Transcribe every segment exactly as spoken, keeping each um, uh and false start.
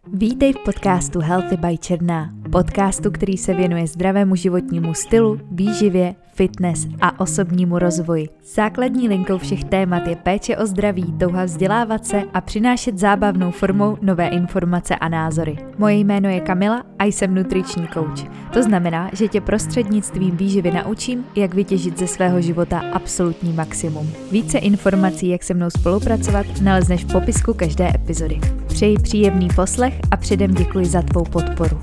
Vítej v podcastu Healthy by Černá, podcastu, který se věnuje zdravému životnímu stylu, výživě, fitness a osobnímu rozvoji. Základní linkou všech témat je péče o zdraví, touha vzdělávat se a přinášet zábavnou formou nové informace a názory. Moje jméno je Kamila a jsem nutriční coach. To znamená, že tě prostřednictvím výživy naučím, jak vytěžit ze svého života absolutní maximum. Více informací, jak se mnou spolupracovat, nalezneš v popisku každé epizody. Přeji příjemný poslech a předem děkuji za tvou podporu.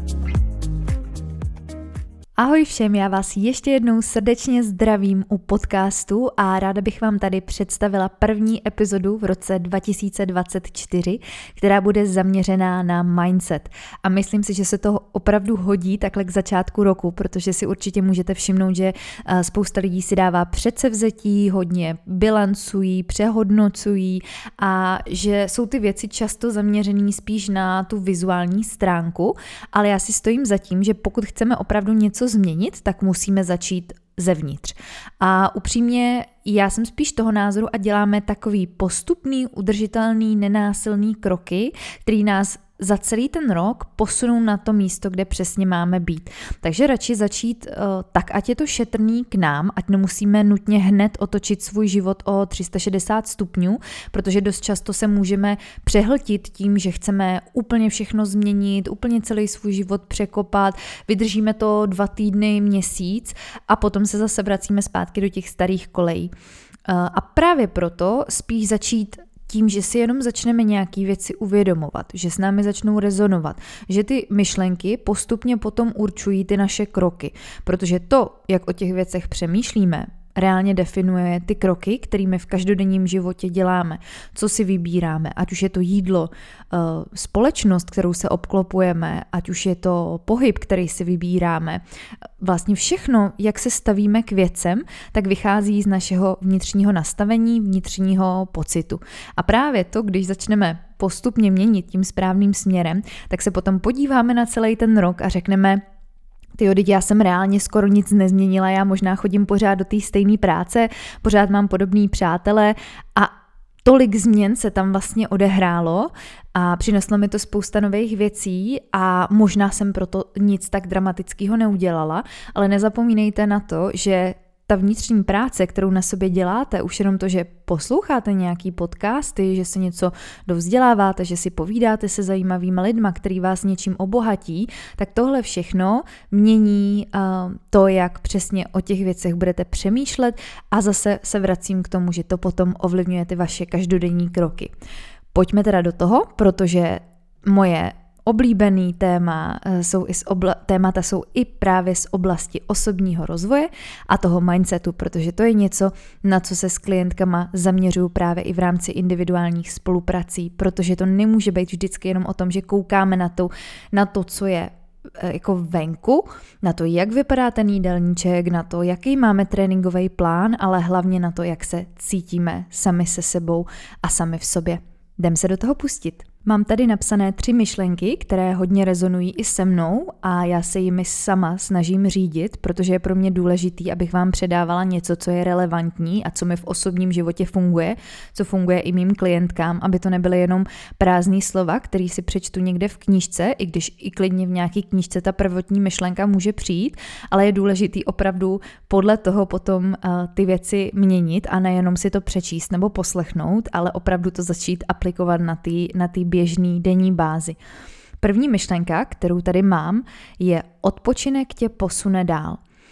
Ahoj všem, já vás ještě jednou srdečně zdravím u podcastu a ráda bych vám tady představila první epizodu v roce dva tisíce dvacet čtyři, která bude zaměřená na mindset. A myslím si, že se to opravdu hodí takhle k začátku roku, protože si určitě můžete všimnout, že spousta lidí si dává předsevzetí, hodně bilancují, přehodnocují a že jsou ty věci často zaměřené spíš na tu vizuální stránku, ale já si stojím za tím, že pokud chceme opravdu něco změnit, tak musíme začít zevnitř. A upřímně já jsem spíš toho názoru a děláme takový postupný, udržitelný, nenásilný kroky, který nás za celý ten rok posunou na to místo, kde přesně máme být. Takže radši začít uh, tak, ať je to šetrný k nám, ať nemusíme nutně hned otočit svůj život o tři sta šedesát stupňů, protože dost často se můžeme přehltit tím, že chceme úplně všechno změnit, úplně celý svůj život překopat, vydržíme to dva týdny, měsíc a potom se zase vracíme zpátky do těch starých kolejí. Uh, a právě proto spíš začít tím, že si jenom začneme nějaké věci uvědomovat, že s námi začnou rezonovat, že ty myšlenky postupně potom určují ty naše kroky, protože to, jak o těch věcech přemýšlíme, reálně definuje ty kroky, kterými v každodenním životě děláme, co si vybíráme, ať už je to jídlo, společnost, kterou se obklopujeme, ať už je to pohyb, který si vybíráme. Vlastně všechno, jak se stavíme k věcem, tak vychází z našeho vnitřního nastavení, vnitřního pocitu. A právě to, když začneme postupně měnit tím správným směrem, tak se potom podíváme na celý ten rok a řekneme: tyjo, teď já jsem reálně skoro nic nezměnila, já možná chodím pořád do té stejné práce, pořád mám podobný přátele a tolik změn se tam vlastně odehrálo a přineslo mi to spousta nových věcí a možná jsem proto nic tak dramatického neudělala, ale nezapomínejte na to, že ta vnitřní práce, kterou na sobě děláte, už jenom to, že posloucháte nějaký podcasty, že se něco dovzděláváte, že si povídáte se zajímavými lidma, který vás něčím obohatí, tak tohle všechno mění uh, to, jak přesně o těch věcech budete přemýšlet a zase se vracím k tomu, že to potom ovlivňuje ty vaše každodenní kroky. Pojďme teda do toho, protože moje oblíbený téma jsou i z obla- témata jsou i právě z oblasti osobního rozvoje a toho mindsetu, protože to je něco, na co se s klientkama zaměřuju právě i v rámci individuálních spoluprací, protože to nemůže být vždycky jenom o tom, že koukáme na to, na to, co je jako venku, na to, jak vypadá ten jídelníček, na to, jaký máme tréninkový plán, ale hlavně na to, jak se cítíme sami se sebou a sami v sobě. Jdem se do toho pustit. Mám tady napsané tři myšlenky, které hodně rezonují i se mnou a já se jimi sama snažím řídit, protože je pro mě důležitý, abych vám předávala něco, co je relevantní a co mi v osobním životě funguje, co funguje i mým klientkám, aby to nebyly jenom prázdný slova, který si přečtu někde v knížce, i když i klidně v nějaký knížce ta prvotní myšlenka může přijít, ale je důležitý opravdu podle toho potom uh, ty věci měnit a nejenom si to přečíst nebo poslechnout, ale opravdu to začít aplikovat na ty na ty běžný denní bázi. První myšlenka, kterou tady mám, je: odpočinek tě posune dál.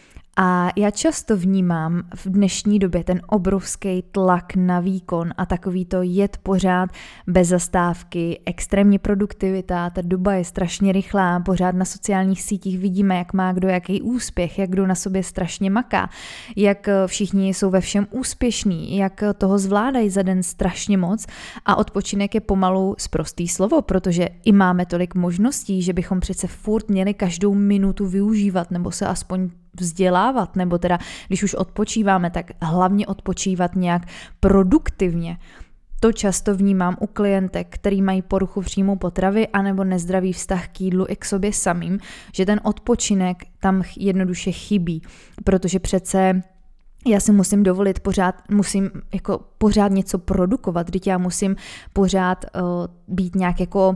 A já často vnímám v dnešní době ten obrovský tlak na výkon a takový to jet pořád bez zastávky, extrémní produktivita, ta doba je strašně rychlá, pořád na sociálních sítích vidíme, jak má kdo jaký úspěch, jak kdo na sobě strašně maká, jak všichni jsou ve všem úspěšní, jak toho zvládají za den strašně moc a odpočinek je pomalu sprostý slovo, protože i máme tolik možností, že bychom přece furt měli každou minutu využívat nebo se aspoň vzdělávat, nebo teda, když už odpočíváme, tak hlavně odpočívat nějak produktivně. To často vnímám u klientek, který mají poruchu příjmu potravy anebo nezdravý vztah k jídlu i k sobě samým, že ten odpočinek tam jednoduše chybí, protože přece já si musím dovolit pořád, musím jako pořád něco produkovat, vždyť já musím pořád uh, být nějak jako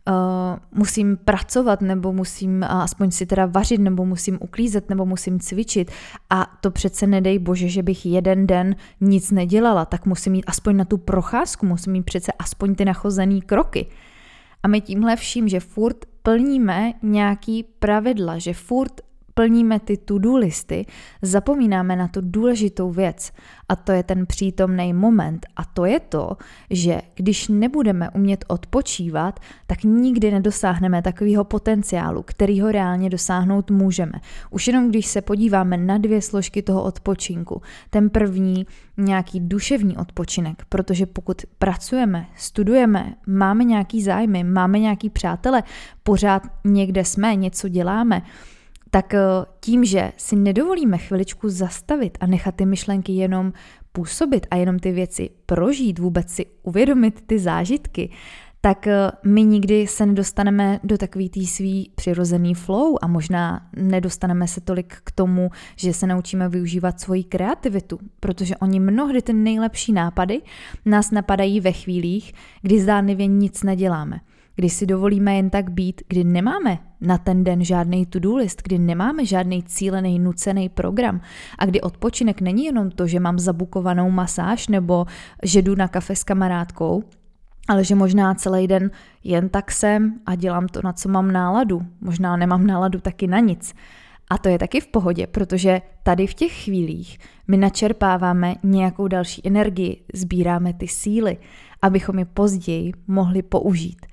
uh, musím pracovat, nebo musím uh, aspoň si teda vařit, nebo musím uklízet, nebo musím cvičit a to přece nedej bože, že bych jeden den nic nedělala, tak musím jít aspoň na tu procházku, musím mít přece aspoň ty nachozený kroky. A my tímhle vším, že furt plníme nějaký pravidla, že furt plníme ty to-do listy, zapomínáme na tu důležitou věc a to je ten přítomný moment a to je to, že když nebudeme umět odpočívat, tak nikdy nedosáhneme takového potenciálu, kterýho reálně dosáhnout můžeme. Už jenom když se podíváme na dvě složky toho odpočinku, ten první nějaký duševní odpočinek, protože pokud pracujeme, studujeme, máme nějaký zájmy, máme nějaký přátele, pořád někde jsme, něco děláme, tak tím, že si nedovolíme chviličku zastavit a nechat ty myšlenky jenom působit a jenom ty věci prožít, vůbec si uvědomit ty zážitky, tak my nikdy se nedostaneme do takový tý svý přirozený flow a možná nedostaneme se tolik k tomu, že se naučíme využívat svoji kreativitu, protože oni mnohdy ty nejlepší nápady nás napadají ve chvílích, kdy zdánlivě nic neděláme. Kdy si dovolíme jen tak být, kdy nemáme na ten den žádný to-do list, kdy nemáme žádný cílený, nucený program a kdy odpočinek není jenom to, že mám zabukovanou masáž nebo že jdu na kafe s kamarádkou, ale že možná celý den jen tak jsem a dělám to, na co mám náladu. Možná nemám náladu taky na nic. A to je taky v pohodě, protože tady v těch chvílích my načerpáváme nějakou další energii, sbíráme ty síly, abychom je později mohli použít.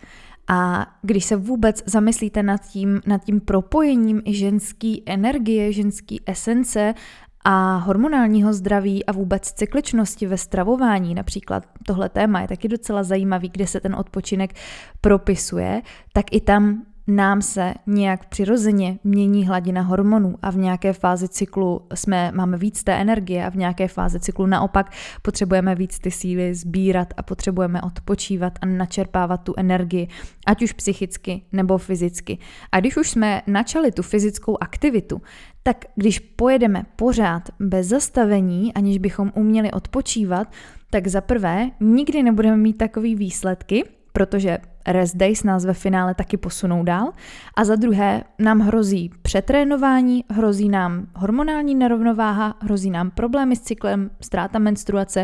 A když se vůbec zamyslíte nad tím, nad tím propojením i ženské energie, ženské esence a hormonálního zdraví a vůbec cykličnosti ve stravování, například tohle téma je taky docela zajímavý, kde se ten odpočinek propisuje, tak i tam nám se nějak přirozeně mění hladina hormonů a v nějaké fázi cyklu jsme, máme víc té energie a v nějaké fázi cyklu naopak potřebujeme víc ty síly sbírat a potřebujeme odpočívat a načerpávat tu energii, ať už psychicky nebo fyzicky. A když už jsme načali tu fyzickou aktivitu, tak když pojedeme pořád bez zastavení, aniž bychom uměli odpočívat, tak za prvé nikdy nebudeme mít takový výsledky, protože rest days nás ve finále taky posunou dál. A za druhé nám hrozí přetrénování, hrozí nám hormonální nerovnováha, hrozí nám problémy s cyklem, ztráta menstruace.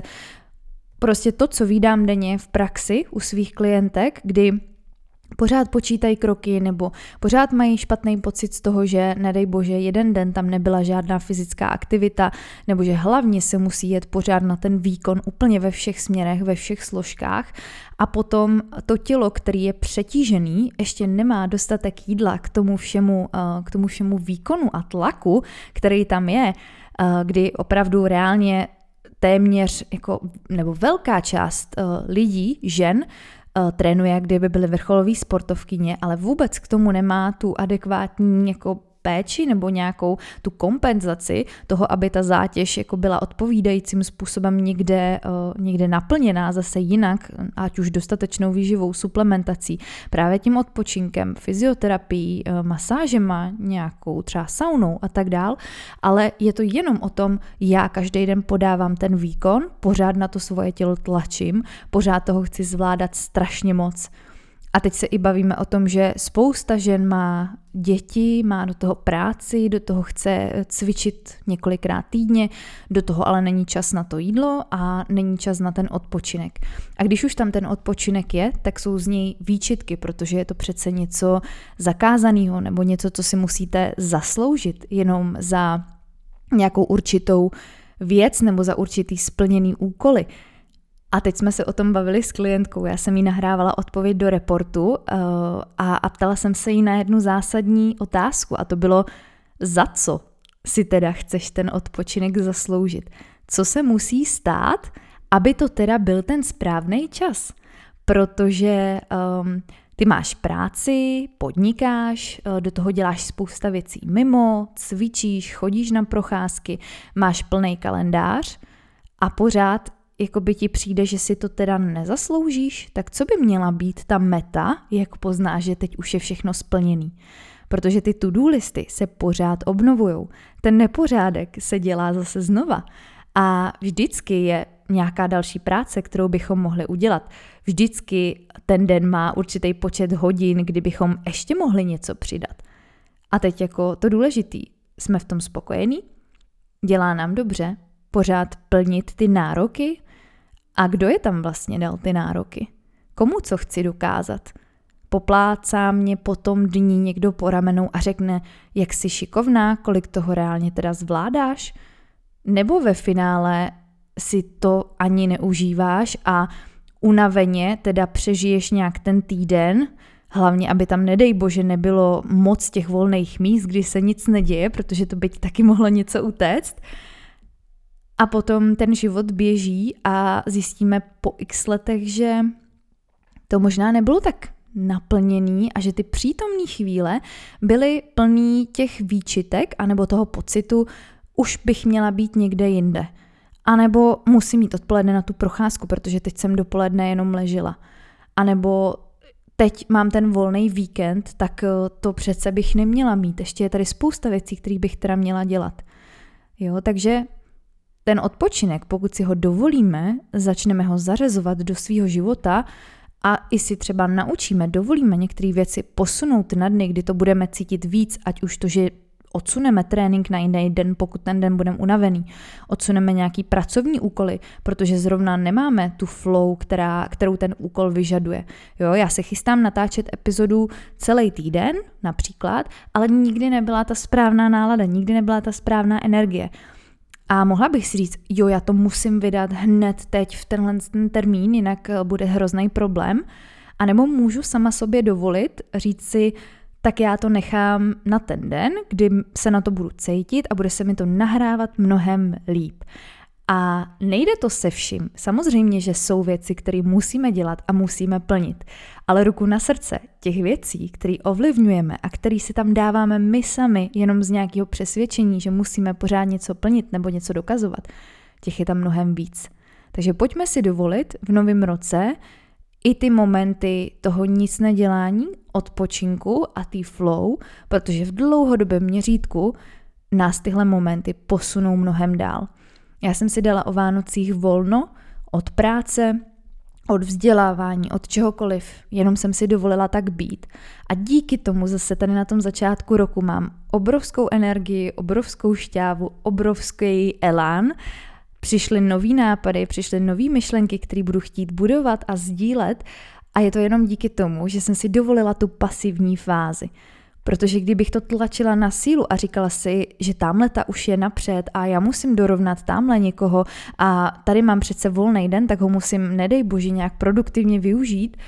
Prostě to, co vídám denně v praxi u svých klientek, kdy pořád počítají kroky nebo pořád mají špatný pocit z toho, že nedej bože jeden den tam nebyla žádná fyzická aktivita nebo že hlavně se musí jet pořád na ten výkon úplně ve všech směrech, ve všech složkách a potom to tělo, který je přetížený, ještě nemá dostatek jídla k tomu všemu, k tomu všemu výkonu a tlaku, který tam je, kdy opravdu reálně téměř jako, nebo velká část lidí, žen, trénuje, jak kdyby byly vrcholové sportovkyně, ale vůbec k tomu nemá tu adekvátní jako péči nebo nějakou tu kompenzaci toho, aby ta zátěž jako byla odpovídajícím způsobem někde, uh, někde naplněná zase jinak, ať už dostatečnou výživou, suplementací, právě tím odpočinkem, fyzioterapií, uh, masážema, nějakou třeba saunou a tak dál, ale je to jenom o tom, já každý den podávám ten výkon, pořád na to svoje tělo tlačím, pořád toho chci zvládat strašně moc. A teď se i bavíme o tom, že spousta žen má děti, má do toho práci, do toho chce cvičit několikrát týdně, do toho ale není čas na to jídlo a není čas na ten odpočinek. A když už tam ten odpočinek je, tak jsou z něj výčitky, protože je to přece něco zakázaného nebo něco, co si musíte zasloužit jenom za nějakou určitou věc nebo za určitý splněný úkoly. A teď jsme se o tom bavili s klientkou, já jsem jí nahrávala odpověď do reportu uh, a, a ptala jsem se jí na jednu zásadní otázku a to bylo, za co si teda chceš ten odpočinek zasloužit? Co se musí stát, aby to teda byl ten správný čas? Protože um, ty máš práci, podnikáš, do toho děláš spousta věcí mimo, cvičíš, chodíš na procházky, máš plný kalendář a pořád jakoby ti přijde, že si to teda nezasloužíš, tak co by měla být ta meta, jak poznáš, že teď už je všechno splněný? Protože ty to-do listy se pořád obnovujou. Ten nepořádek se dělá zase znova. A vždycky je nějaká další práce, kterou bychom mohli udělat. Vždycky ten den má určitý počet hodin, kdy bychom ještě mohli něco přidat. A teď jako to důležitý, jsme v tom spokojení? Dělá nám dobře? Pořád plnit ty nároky? A kdo je tam vlastně dal ty nároky? Komu co chci dokázat? Poplácá mě po tom dní někdo po ramenou a řekne, jak jsi šikovná, kolik toho reálně teda zvládáš? Nebo ve finále si to ani neužíváš a unaveně teda přežiješ nějak ten týden, hlavně aby tam nedej bože nebylo moc těch volných míst, kdy se nic neděje, protože to by ti taky mohlo něco utéct. A potom ten život běží a zjistíme po x letech, že to možná nebylo tak naplněný a že ty přítomné chvíle byly plný těch výčitek anebo toho pocitu, už bych měla být někde jinde. A nebo musím jít odpoledne na tu procházku, protože teď jsem dopoledne jenom ležela. A nebo teď mám ten volný víkend, tak to přece bych neměla mít. Ještě je tady spousta věcí, které bych teda měla dělat. Jo, takže ten odpočinek, pokud si ho dovolíme, začneme ho zařazovat do svého života a i si třeba naučíme, dovolíme některé věci posunout na dny, kdy to budeme cítit víc, ať už to, že odsuneme trénink na jiný den, pokud ten den budeme unavený. Odsuneme nějaký pracovní úkoly, protože zrovna nemáme tu flow, která, kterou ten úkol vyžaduje. Jo, já se chystám natáčet epizodu celý týden například, ale nikdy nebyla ta správná nálada, nikdy nebyla ta správná energie. A mohla bych si říct, jo, já to musím vydat hned teď v tenhle ten termín, jinak bude hrozný problém. A nebo můžu sama sobě dovolit říct si, tak já to nechám na ten den, kdy se na to budu cítit a bude se mi to nahrávat mnohem líp. A nejde to se vším. Samozřejmě, že jsou věci, které musíme dělat a musíme plnit. Ale ruku na srdce, těch věcí, které ovlivňujeme a které si tam dáváme my sami jenom z nějakého přesvědčení, že musíme pořád něco plnit nebo něco dokazovat, těch je tam mnohem víc. Takže pojďme si dovolit v novém roce i ty momenty toho nic nedělání, odpočinku a tý flow, protože v dlouhodobém měřítku nás tyhle momenty posunou mnohem dál. Já jsem si dala o Vánocích volno od práce, od vzdělávání, od čehokoliv, jenom jsem si dovolila tak být. A díky tomu zase tady na tom začátku roku mám obrovskou energii, obrovskou šťávu, obrovský elán. Přišly nový nápady, přišly nový myšlenky, které budu chtít budovat a sdílet a je to jenom díky tomu, že jsem si dovolila tu pasivní fázi. Protože kdybych to tlačila na sílu a říkala si, že tamhleta už je napřed a já musím dorovnat tamhle někoho a tady mám přece volný den, tak ho musím, nedej bože, nějak produktivně využít,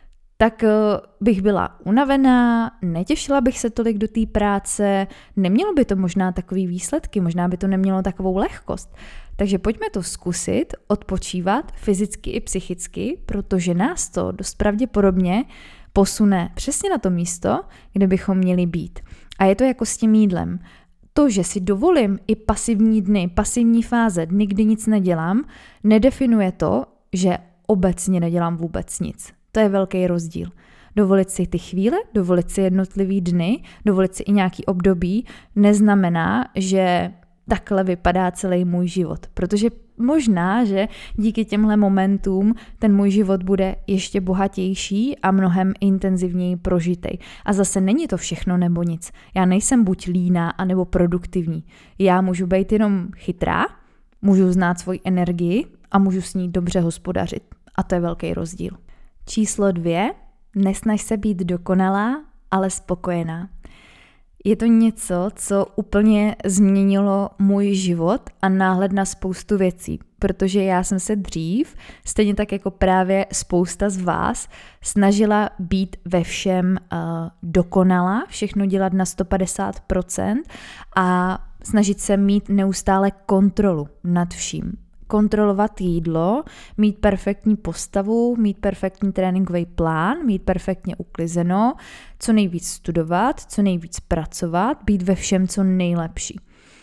tak bych byla unavená, netěšila bych se tolik do té práce, nemělo by to možná takový výsledky, možná by to nemělo takovou lehkost. Takže pojďme to zkusit, odpočívat fyzicky i psychicky, protože nás to dost pravděpodobně posune přesně na to místo, kde bychom měli být. A je to jako s tím jídlem. To, že si dovolím i pasivní dny, pasivní fáze, dny, kdy nic nedělám, nedefinuje to, že obecně nedělám vůbec nic. To je velký rozdíl. Dovolit si ty chvíle, dovolit si jednotlivý dny, dovolit si i nějaký období, neznamená, že takhle vypadá celý můj život. Protože možná, že díky těmhle momentům ten můj život bude ještě bohatější a mnohem intenzivněji prožitej. A zase není to všechno nebo nic. Já nejsem buď líná, anebo produktivní. Já můžu být jenom chytrá, můžu znát svoji energii a můžu s ní dobře hospodařit. A to je velký rozdíl. Číslo dvě. Nesnaž se být dokonalá, ale spokojená. Je to něco, co úplně změnilo můj život a náhled na spoustu věcí, protože já jsem se dřív, stejně tak jako právě spousta z vás, snažila být ve všem uh, dokonalá, všechno dělat na sto padesát procent a snažit se mít neustále kontrolu nad vším. Kontrolovat jídlo, mít perfektní postavu, mít perfektní tréninkový plán, mít perfektně uklizeno, co nejvíc studovat, co nejvíc pracovat, být ve všem co nejlepší.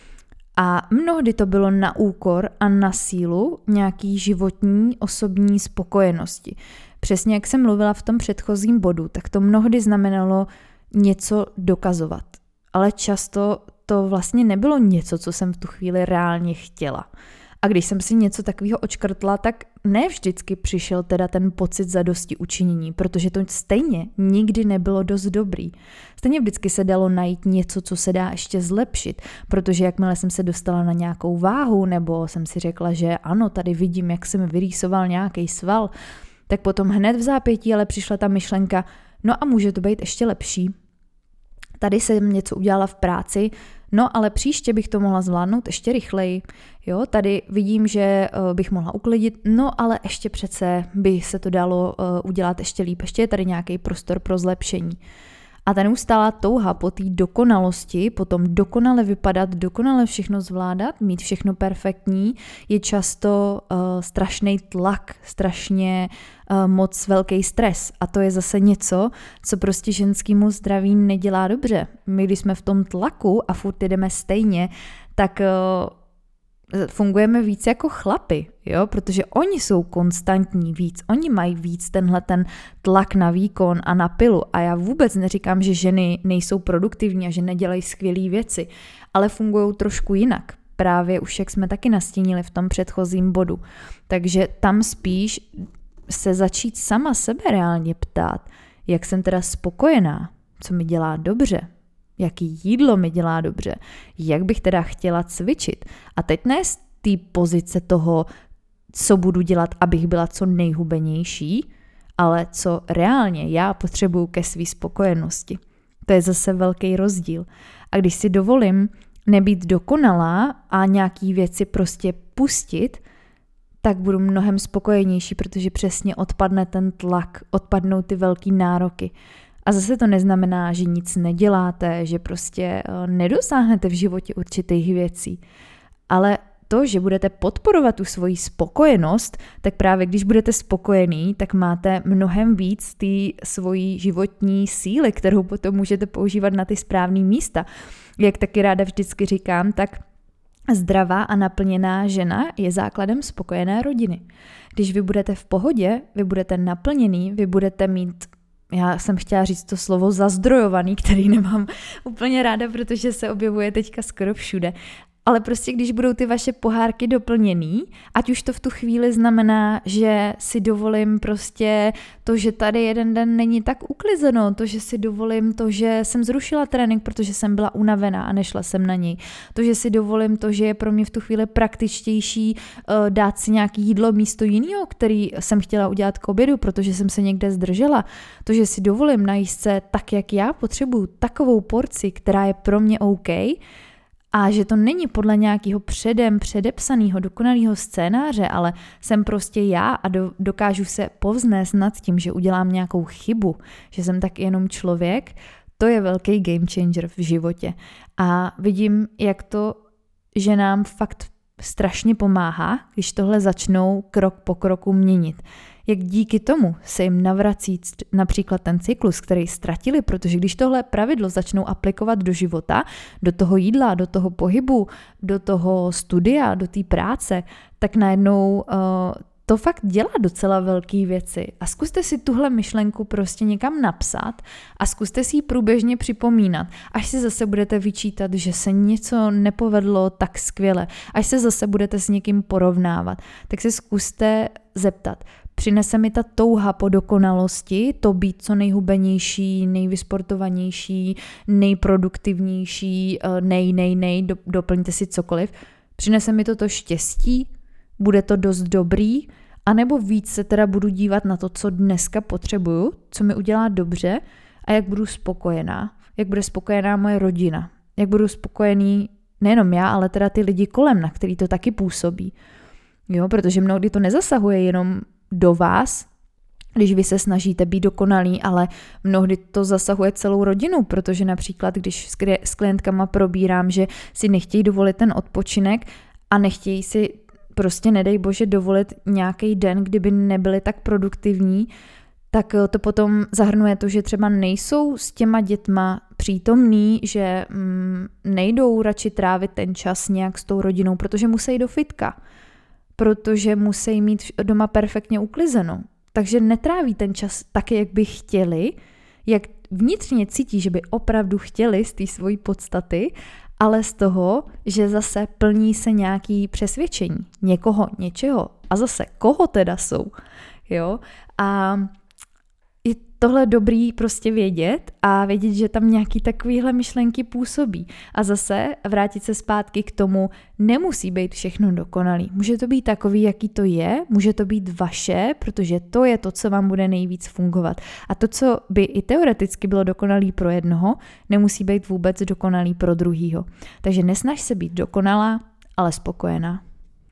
A mnohdy to bylo na úkor a na sílu nějaký životní, osobní spokojenosti. Přesně jak jsem mluvila v tom předchozím bodu, tak to mnohdy znamenalo něco dokazovat. Ale často to vlastně nebylo něco, co jsem v tu chvíli reálně chtěla. A když jsem si něco takového očkrtla, tak ne vždycky přišel teda ten pocit zadosti učinění, protože to stejně nikdy nebylo dost dobrý. Stejně vždycky se dalo najít něco, co se dá ještě zlepšit, protože jakmile jsem se dostala na nějakou váhu, nebo jsem si řekla, že ano, tady vidím, jak jsem vyrýsoval nějaký sval, tak potom hned v zápětí ale přišla ta myšlenka, no a může to být ještě lepší. Tady jsem něco udělala v práci, no ale příště bych to mohla zvládnout ještě rychleji. Jo, tady vidím, že uh, bych mohla uklidit, no ale ještě přece by se to dalo uh, udělat ještě líp. Ještě je tady nějaký prostor pro zlepšení. A ta neustálá touha po té dokonalosti, potom dokonale vypadat, dokonale všechno zvládat, mít všechno perfektní, je často uh, strašný tlak, strašně uh, moc velký stres. A to je zase něco, co prostě ženskému zdraví nedělá dobře. My, když jsme v tom tlaku a furt jdeme stejně, tak uh, fungujeme víc jako chlapi, jo? Protože oni jsou konstantní víc, oni mají víc tenhle ten tlak na výkon a na pilu a já vůbec neříkám, že ženy nejsou produktivní a že nedělají skvělé věci, ale fungují trošku jinak, právě už jak jsme taky nastínili v tom předchozím bodu. Takže tam spíš se začít sama sebe reálně ptát, jak jsem teda spokojená, co mi dělá dobře, jaký jídlo mi dělá dobře, jak bych teda chtěla cvičit. A teď ne z té pozice toho, co budu dělat, abych byla co nejhubenější, ale co reálně já potřebuju ke své spokojenosti. To je zase velký rozdíl. A když si dovolím nebýt dokonalá a nějaký věci prostě pustit, tak budu mnohem spokojenější, protože přesně odpadne ten tlak, odpadnou ty velký nároky. A zase to neznamená, že nic neděláte, že prostě nedosáhnete v životě určitých věcí. Ale to, že budete podporovat tu svoji spokojenost, tak právě když budete spokojený, tak máte mnohem víc té svojí životní síly, kterou potom můžete používat na ty správné místa. Jak taky ráda vždycky říkám, tak zdravá a naplněná žena je základem spokojené rodiny. Když vy budete v pohodě, vy budete naplněný, vy budete mít, já jsem chtěla říct to slovo zazdrojovaný, který nemám úplně ráda, protože se objevuje teďka skoro všude. Ale prostě když budou ty vaše pohárky doplněný, ať už to v tu chvíli znamená, že si dovolím prostě to, že tady jeden den není tak uklizeno, to, že si dovolím to, že jsem zrušila trénink, protože jsem byla unavená a nešla jsem na něj, to, že si dovolím to, že je pro mě v tu chvíli praktičtější uh, dát si nějaký jídlo místo jiného, který jsem chtěla udělat k obědu, protože jsem se někde zdržela, to, že si dovolím najíst se tak, jak já potřebuju, takovou porci, která je pro mě OK, a že to není podle nějakého předem předepsaného dokonalého scénáře, ale jsem prostě já a do, dokážu se povznést nad tím, že udělám nějakou chybu, že jsem tak jenom člověk, to je velký game changer v životě. A vidím, jak to ženám fakt strašně pomáhá, když tohle začnou krok po kroku měnit. Jak díky tomu se jim navrací například ten cyklus, který ztratili, protože když tohle pravidlo začnou aplikovat do života, do toho jídla, do toho pohybu, do toho studia, do té práce, tak najednou uh, to fakt dělá docela velké věci. A zkuste si tuhle myšlenku prostě někam napsat a zkuste si ji průběžně připomínat, až si zase budete vyčítat, že se něco nepovedlo tak skvěle, až se zase budete s někým porovnávat, tak se zkuste zeptat, přinese mi ta touha po dokonalosti, to být co nejhubenější, nejvysportovanější, nejproduktivnější, nej, nej, nej, do, doplňte si cokoliv. Přinese mi to to štěstí, bude to dost dobrý, anebo víc se teda budu dívat na to, co dneska potřebuju, co mi udělá dobře a jak budu spokojená, jak bude spokojená moje rodina, jak budu spokojený nejenom já, ale teda ty lidi kolem, na který to taky působí. Jo, protože mnohdy to nezasahuje jenom do vás, když vy se snažíte být dokonalí, ale mnohdy to zasahuje celou rodinu, protože například, když s klientkama probírám, že si nechtějí dovolit ten odpočinek a nechtějí si prostě, nedej bože, dovolit nějaký den, kdyby nebyli tak produktivní, tak to potom zahrnuje to, že třeba nejsou s těma dětma přítomní, že mm, nejdou radši trávit ten čas nějak s tou rodinou, protože musí do fitka, protože musí mít doma perfektně uklizenou. Takže netráví ten čas tak, jak by chtěli, jak vnitřně cítí, že by opravdu chtěli z té svojí podstaty, ale z toho, že zase plní se nějaký přesvědčení někoho, něčeho a zase koho teda jsou, jo, a je tohle dobrý prostě vědět a vědět, že tam nějaký takovýhle myšlenky působí. A zase vrátit se zpátky k tomu, nemusí být všechno dokonalý. Může to být takový, jaký to je, může to být vaše, protože to je to, co vám bude nejvíc fungovat. A to, co by i teoreticky bylo dokonalý pro jednoho, nemusí být vůbec dokonalý pro druhýho. Takže nesnaž se být dokonalá, ale spokojená.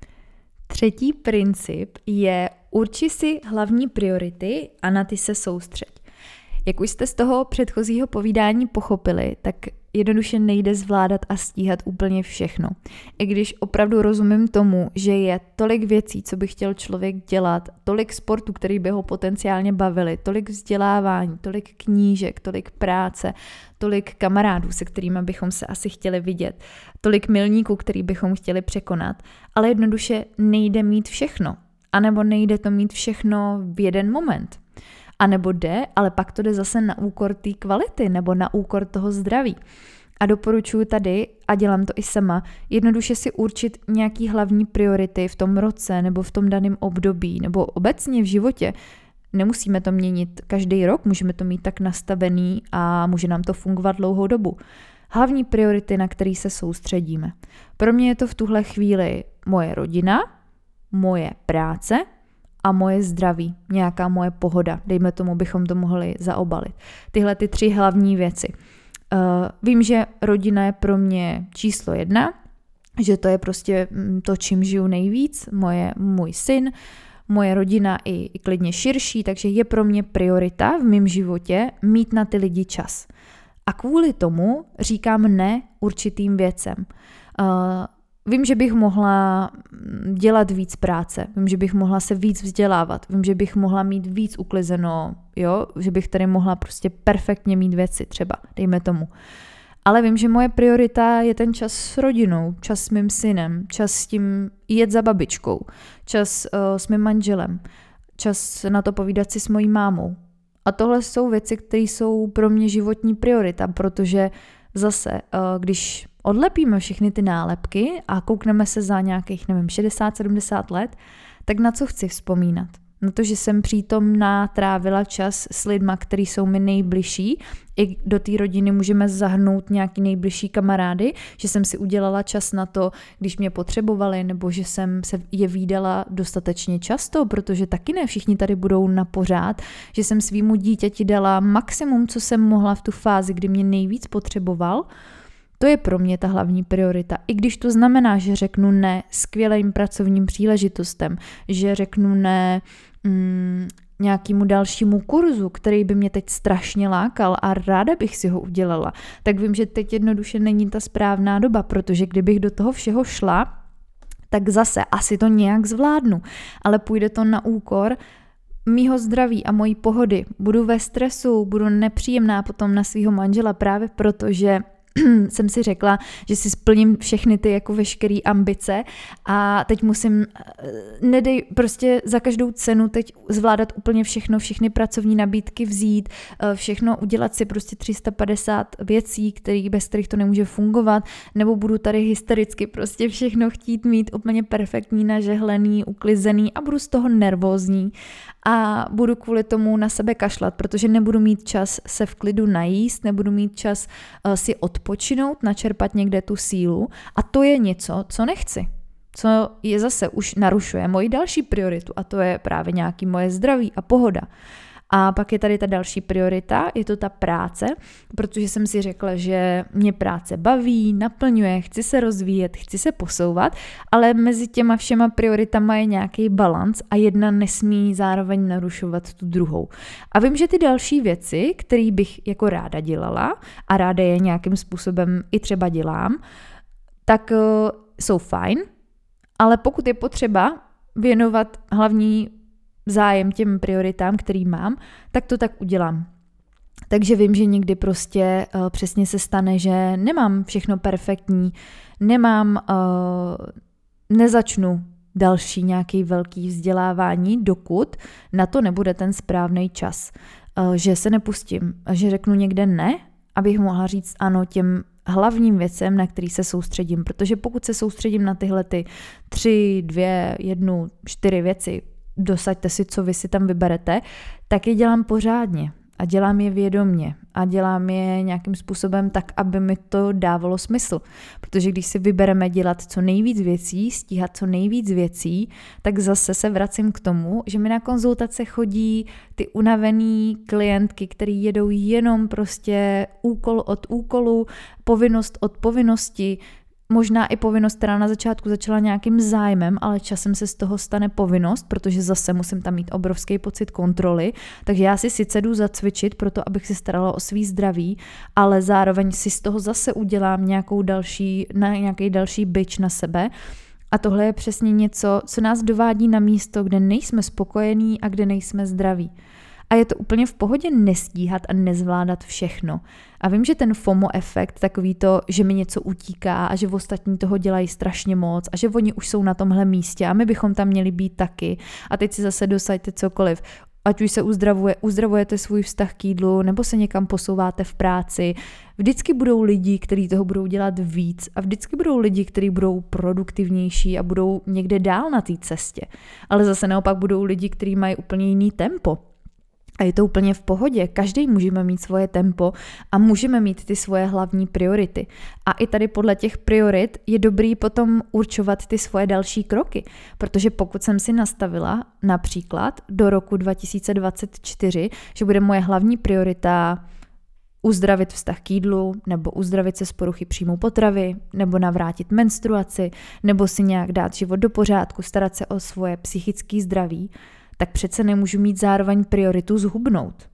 Třetí princip je urči si hlavní priority a na ty se soustřeď. Jak už jste z toho předchozího povídání pochopili, tak jednoduše nejde zvládat a stíhat úplně všechno. I když opravdu rozumím tomu, že je tolik věcí, co by chtěl člověk dělat, tolik sportů, který by ho potenciálně bavili, tolik vzdělávání, tolik knížek, tolik práce, tolik kamarádů, se kterými bychom se asi chtěli vidět, tolik milníků, který bychom chtěli překonat, ale jednoduše nejde mít všechno. A nebo nejde to mít všechno v jeden moment. A nebo jde, ale pak to jde zase na úkor té kvality nebo na úkor toho zdraví. A doporučuji tady, a dělám to i sama, jednoduše si určit nějaký hlavní priority v tom roce nebo v tom daném období nebo obecně v životě. Nemusíme to měnit každý rok, můžeme to mít tak nastavený a může nám to fungovat dlouhou dobu. Hlavní priority, na které se soustředíme. Pro mě je to v tuhle chvíli moje rodina, moje práce a moje zdraví, nějaká moje pohoda. Dejme tomu, bychom to mohli zaobalit. Tyhle ty tři hlavní věci. Uh, vím, že rodina je pro mě číslo jedna, že to je prostě to, čím žiju nejvíc, moje, můj syn, moje rodina i, i klidně širší, takže je pro mě priorita v mém životě mít na ty lidi čas. A kvůli tomu říkám ne určitým věcem. Uh, Vím, že bych mohla dělat víc práce, vím, že bych mohla se víc vzdělávat, vím, že bych mohla mít víc uklizeno, jo, že bych tady mohla prostě perfektně mít věci třeba, dejme tomu. Ale vím, že moje priorita je ten čas s rodinou, čas s mým synem, čas s tím jet za babičkou, čas uh, s mým manželem, čas na to povídat si s mojí mámou. A tohle jsou věci, které jsou pro mě životní priorita, protože zase, když odlepíme všechny ty nálepky a koukneme se za nějakých, nevím, šedesát sedmdesát let, tak na co chci vzpomínat? Na to, že jsem přítomná, trávila čas s lidma, kteří jsou mi nejbližší. I do té rodiny můžeme zahrnout nějaký nejbližší kamarády, že jsem si udělala čas na to, když mě potřebovali, nebo že jsem se je vídala dostatečně často, protože taky ne všichni tady budou na pořád, že jsem svýmu dítěti dala maximum, co jsem mohla v tu fázi, kdy mě nejvíc potřeboval. To je pro mě ta hlavní priorita. I když to znamená, že řeknu ne skvělým pracovním příležitostem, že řeknu ne mm, nějakému dalšímu kurzu, který by mě teď strašně lákal a ráda bych si ho udělala, tak vím, že teď jednoduše není ta správná doba, protože kdybych do toho všeho šla, tak zase asi to nějak zvládnu, ale půjde to na úkor mýho zdraví a mojí pohody. Budu ve stresu, budu nepříjemná potom na svého manžela právě proto, že jsem si řekla, že si splním všechny ty jako veškeré ambice a teď musím, nedej prostě za každou cenu teď zvládat úplně všechno, všechny pracovní nabídky vzít, všechno udělat si prostě tři sta padesát věcí, který, bez kterých to nemůže fungovat, nebo budu tady hystericky prostě všechno chtít mít úplně perfektní, nažehlený, uklizený a budu z toho nervózní a budu kvůli tomu na sebe kašlat, protože nebudu mít čas se v klidu najíst, nebudu mít čas uh, si odpočinout, načerpat někde tu sílu a to je něco, co nechci. Co je zase už narušuje moji další prioritu a to je právě nějaký moje zdraví a pohoda. A pak je tady ta další priorita, je to ta práce, protože jsem si řekla, že mě práce baví, naplňuje, chci se rozvíjet, chci se posouvat, ale mezi těma všema prioritama je nějaký balanc a jedna nesmí zároveň narušovat tu druhou. A vím, že ty další věci, které bych jako ráda dělala a ráda je nějakým způsobem i třeba dělám, tak uh, jsou fajn, ale pokud je potřeba věnovat hlavní zájem těm prioritám, který mám, tak to tak udělám. Takže vím, že někdy prostě uh, přesně se stane, že nemám všechno perfektní, nemám, uh, nezačnu další nějaký velký vzdělávání, dokud na to nebude ten správný čas. Uh, že se nepustím, že řeknu někde ne, abych mohla říct ano těm hlavním věcem, na který se soustředím, protože pokud se soustředím na tyhle ty tři, dvě, jednu, čtyři věci, dosaďte si, co vy si tam vyberete, tak je dělám pořádně a dělám je vědomně a dělám je nějakým způsobem tak, aby mi to dávalo smysl. Protože když si vybereme dělat co nejvíc věcí, stíhat co nejvíc věcí, tak zase se vracím k tomu, že mi na konzultace chodí ty unavený klientky, který jedou jenom prostě úkol od úkolu, povinnost od povinnosti, možná i povinnost, která na začátku začala nějakým zájmem, ale časem se z toho stane povinnost, protože zase musím tam mít obrovský pocit kontroly, takže já si sice jdu zacvičit proto, abych se starala o svý zdraví, ale zároveň si z toho zase udělám nějakou další, na nějaký další bič na sebe. A tohle je přesně něco, co nás dovádí na místo, kde nejsme spokojení a kde nejsme zdraví. A je to úplně v pohodě nestíhat a nezvládat všechno. A vím, že ten FOMO efekt, takový to, že mi něco utíká a že ostatní toho dělají strašně moc a že oni už jsou na tomhle místě a my bychom tam měli být taky. A teď si zase dosaďte cokoliv. Ať už se uzdravuje, uzdravujete svůj vztah k jídlu nebo se někam posouváte v práci. Vždycky budou lidi, kteří toho budou dělat víc a vždycky budou lidi, kteří budou produktivnější a budou někde dál na té cestě. Ale zase naopak budou lidi, kteří mají úplně jiný tempo. A je to úplně v pohodě, každý můžeme mít svoje tempo a můžeme mít ty svoje hlavní priority. A i tady podle těch priorit je dobrý potom určovat ty svoje další kroky, protože pokud jsem si nastavila například do roku dva tisíce dvacet čtyři, že bude moje hlavní priorita uzdravit vztah k jídlu, nebo uzdravit se z poruchy příjmu potravy, nebo navrátit menstruaci, nebo si nějak dát život do pořádku, starat se o svoje psychické zdraví, tak přece nemůžu mít zároveň prioritu zhubnout.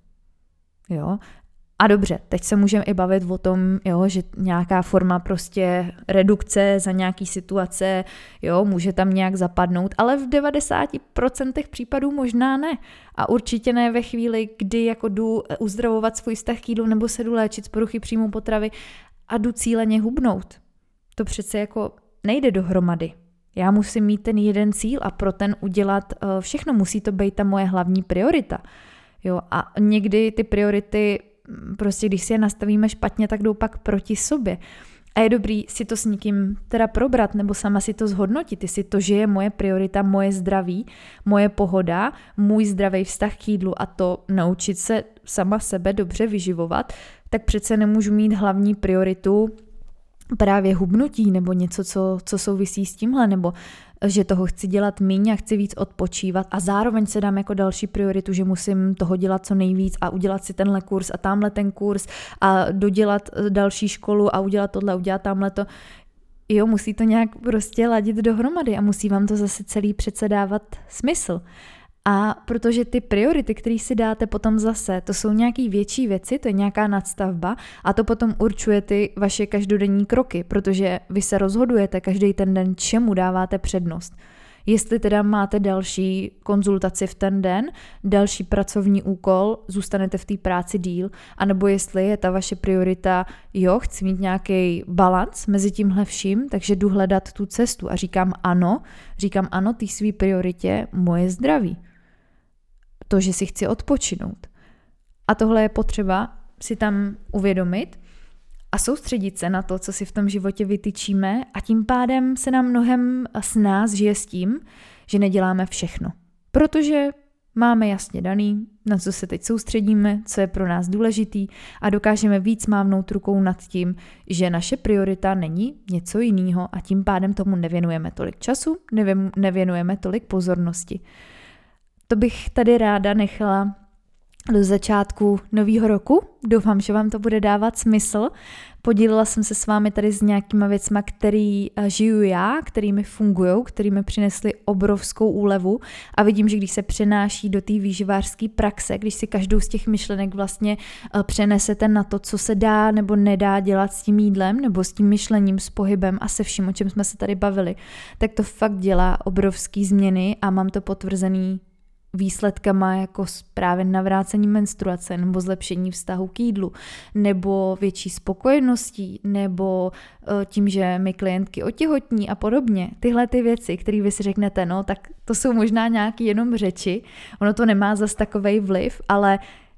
Jo? A dobře, teď se můžeme i bavit o tom, jo, že nějaká forma prostě redukce za nějaký situace, jo, může tam nějak zapadnout, ale v devadesáti procentech případů možná ne. A určitě ne ve chvíli, kdy jako jdu uzdravovat svůj vztah k jídlu nebo se jdu léčit z poruchy příjmu potravy a jdu cíleně hubnout. To přece jako nejde dohromady. Já musím mít ten jeden cíl a pro ten udělat uh, všechno. Musí to být ta moje hlavní priorita. Jo, a někdy ty priority, prostě když si je nastavíme špatně, tak jdou pak proti sobě. A je dobrý si to s někým teda probrat nebo sama si to zhodnotit, jestli to, že je moje priorita, moje zdraví, moje pohoda, můj zdravý vztah k jídlu a to naučit se sama sebe dobře vyživovat, tak přece nemůžu mít hlavní prioritu právě hubnutí nebo něco, co, co souvisí s tímhle, nebo že toho chci dělat míň a chci víc odpočívat a zároveň se dám jako další prioritu, že musím toho dělat co nejvíc a udělat si tenhle kurz a tamhle ten kurz a dodělat další školu a udělat tohle, udělat tamhle to. Jo, musí to nějak prostě ladit dohromady a musí vám to zase celý přece dávat smysl. A protože ty priority, které si dáte potom zase, to jsou nějaké větší věci, to je nějaká nadstavba a to potom určuje ty vaše každodenní kroky, protože vy se rozhodujete každý ten den, čemu dáváte přednost. Jestli teda máte další konzultaci v ten den, další pracovní úkol, zůstanete v té práci díl, anebo jestli je ta vaše priorita, jo, chci mít nějaký balans mezi tímhle vším, takže jdu hledat tu cestu a říkám ano, říkám ano té svý prioritě moje zdraví. To, že si chci odpočinout. A tohle je potřeba si tam uvědomit a soustředit se na to, co si v tom životě vytyčíme a tím pádem se nám mnohem s nás žije s tím, že neděláme všechno. Protože máme jasně daný, na co se teď soustředíme, co je pro nás důležitý a dokážeme víc mávnout rukou nad tím, že naše priorita není něco jiného a tím pádem tomu nevěnujeme tolik času, nevěnujeme tolik pozornosti. To bych tady ráda nechala do začátku nového roku. Doufám, že vám to bude dávat smysl. Podílila jsem se s vámi tady s nějakýma věcma, který žiju já, kterými fungujou, kterými přinesly obrovskou úlevu a vidím, že když se přenáší do té výživářské praxe, když si každou z těch myšlenek vlastně přenesete na to, co se dá nebo nedá dělat s tím jídlem nebo s tím myšlením, s pohybem a se vším, o čem jsme se tady bavili, tak to fakt dělá obrovský změny a mám to potvrzený výsledkama jako právě navrácení menstruace nebo zlepšení vztahu k jídlu nebo větší spokojeností nebo tím, že my klientky otěhotní a podobně. Tyhle ty věci, které vy si řeknete, no tak to jsou možná nějaký jenom řeči, ono to nemá zas takovej vliv, ale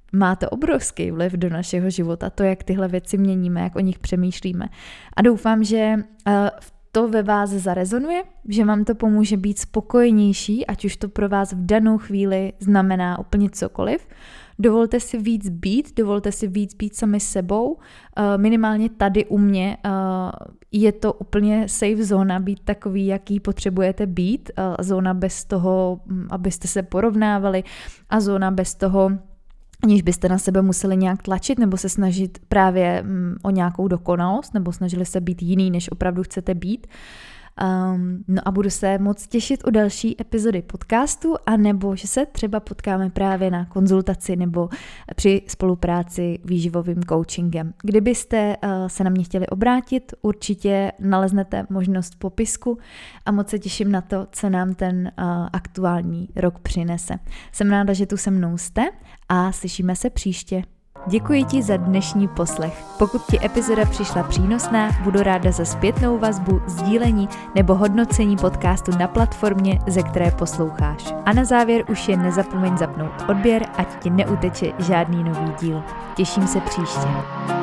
má to obrovský vliv do našeho života, to, jak tyhle věci měníme, jak o nich přemýšlíme. A doufám, že to ve vás zarezonuje, že vám to pomůže být spokojenější, ať už to pro vás v danou chvíli znamená úplně cokoliv. Dovolte si víc být, dovolte si víc být sami sebou. Minimálně tady u mě je to úplně safe zóna být takový, jaký potřebujete být. Zóna bez toho, abyste se porovnávali, a zóna bez toho, aniž byste na sebe museli nějak tlačit nebo se snažit právě o nějakou dokonalost nebo snažili se být jiný, než opravdu chcete být. Um, no a budu se moc těšit u další epizody podcastu, a nebo že se třeba potkáme právě na konzultaci nebo při spolupráci výživovým coachingem. Kdybyste uh, se na mě chtěli obrátit, určitě naleznete možnost v popisku a moc se těším na to, co nám ten uh, aktuální rok přinese. Jsem ráda, že tu se mnou jste a slyšíme se příště. Děkuji ti za dnešní poslech. Pokud ti epizoda přišla přínosná, budu ráda za zpětnou vazbu, sdílení nebo hodnocení podcastu na platformě, ze které posloucháš. A na závěr už jen nezapomeň zapnout odběr, ať ti neuteče žádný nový díl. Těším se příště.